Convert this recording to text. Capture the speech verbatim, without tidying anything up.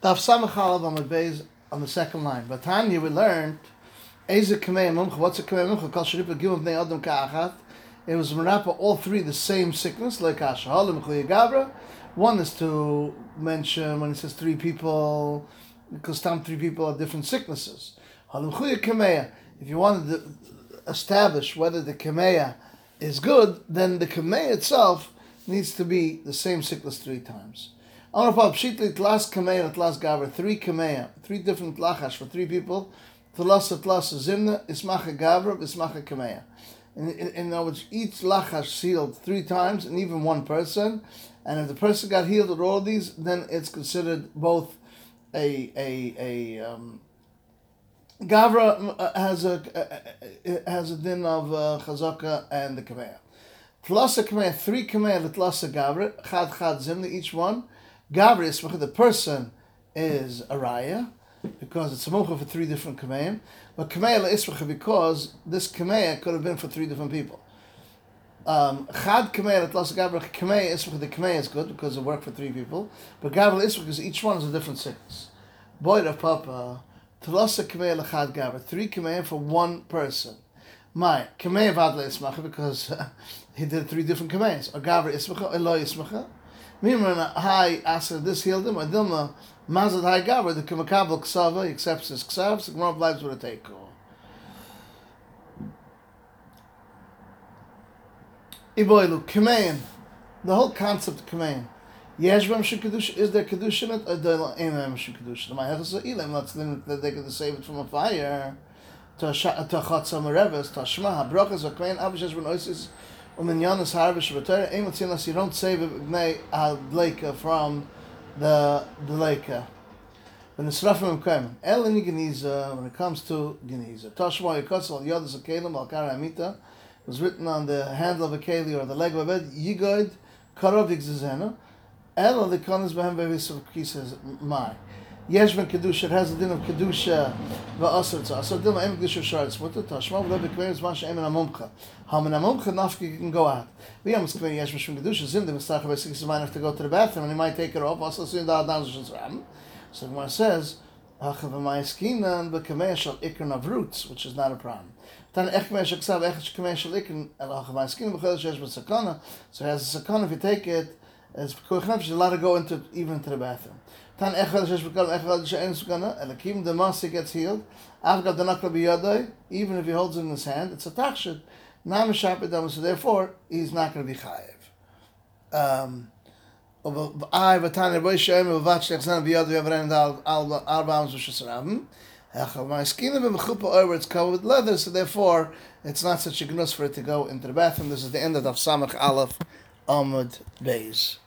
Daf Samach Aleph on the base on the second line. But Tanya we learned Eze Kamei Mumcha. What's a Kamei Mumcha? Kol Sharipa Gimel Bnei Adam Ka'achat. It was Merapa all three the same sickness, like Asha Halim Chuya Gavra. One is to mention when it says three people, because tam three people are different sicknesses. Halim Chuya Kameya. If you wanted to establish whether the Kameya is good, then the Kameya itself needs to be the same sickness three times. Three kameya, three different lachash for three people. Tlas tlas zimna ismacha gavra ismacha kameya. In, in, in other words, each lachash sealed three times, and even one person. And if the person got healed with all of these, then it's considered both a a a um, gavra has a, a, a has a din of uh, chazaka and the kameya. Tlas kameya, three kameya, the tlas gavra chad chad zimna each one. Gavri Ismacha, the person is a raya, because it's a mocha for three different kameim. But kameya la Ismacha, because this kameya could have been for three different people. Um, Chad kameya la tlas gavri, kameya Ismacha, the kameya is good because it worked for three people. But gavri Ismacha, because each one is a different sickness. Boy of Papa, tlas kameya la chad gavri, three kameya for one person. My kameya vad la Ismacha, because uh, he did three different kameyas. Or gavri Ismacha, or lo Ismacha. Mimran Hai Asa, this healed him, or Dilma Mazad Hai Gavra, the Kamakabal Ksava, he accepts his Ksavs, the Gemara lives with a take. Iboilu, Kamein, the whole concept of Kamein. Yeshvam Shikadush, is there Kadush in it, or Ainam Shikadush? The Mahachasa Ilam, let's limit that they could save it from a fire. To Chatzam Reves, to Shma, Brochas, or Kamein, Abishash Ben Oisis. You don't save Bnei Adleika from the Dleika. When it's Rafim Kaiman, El in Geniza, when it comes to Geniza. Tashma Yekotzel Yodas Akalim Al Kara Amita was written on the handle of a keli or the leg of a bed. Yigoid Karov Yigzazena. El the Konas Behem Bevis of Kisas Mai. Yeshvan Kedusha, it has a din of Kedusha Va'asar Tzah. So Dilma Em Kedusha Sharetz Mutter Tashma V'lev Bekveir Zman She'emen Amumcha. Hamen Amumcha Nafki can go out. We have Meskveir Yeshvan Shvan Kedusha Zim Dim Estach V'Sikis Zman have to go to the bathroom and he might take it off. Also soon the Adam Zman Zram. So the Gemara says Hachav Ma'askinan B'Kamei Shal Ikr Navrutz, which is not a problem. Tan Ech Kamei Shal Ksav Ech Kamei Shal Ikr El Hachav Ma'askinan B'Chel Shesh B'Sakana. So it has a sakana if you take it. It's Pekuach Nefesh, you're allowed to go into even into the bathroom. Tan echad shesh b'kol echad she'en sukana, elakim the masi gets healed. Avgav danakla b'yadai, even if he holds it in his hand, it's a tachshit. Nam shapidam, so therefore he's not going to be chayiv. Um, I v'tan reboy she'em v'vat sh'echzan b'yadai v'avren al arba'am z'shasarabim. Echad ma'askina b'mechupa oil where it's covered with leather, so therefore it's not such a gnus for it to go into the bathroom. This is the end of Daf Samach Aleph Amud Beis.